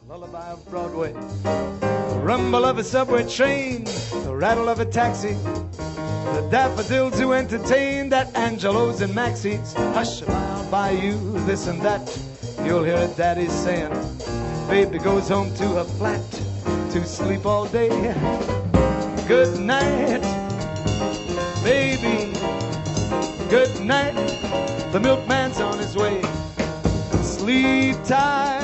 lullaby of Broadway, the rumble of a subway train, the rattle of a taxi, the daffodils who entertain at Angelo's and Maxie's. Hush, I'll buy you this and that. You'll hear a daddy saying, baby goes home to her flat to sleep all day. Good night, baby, good night. The milkman's on his way. Sleep tight.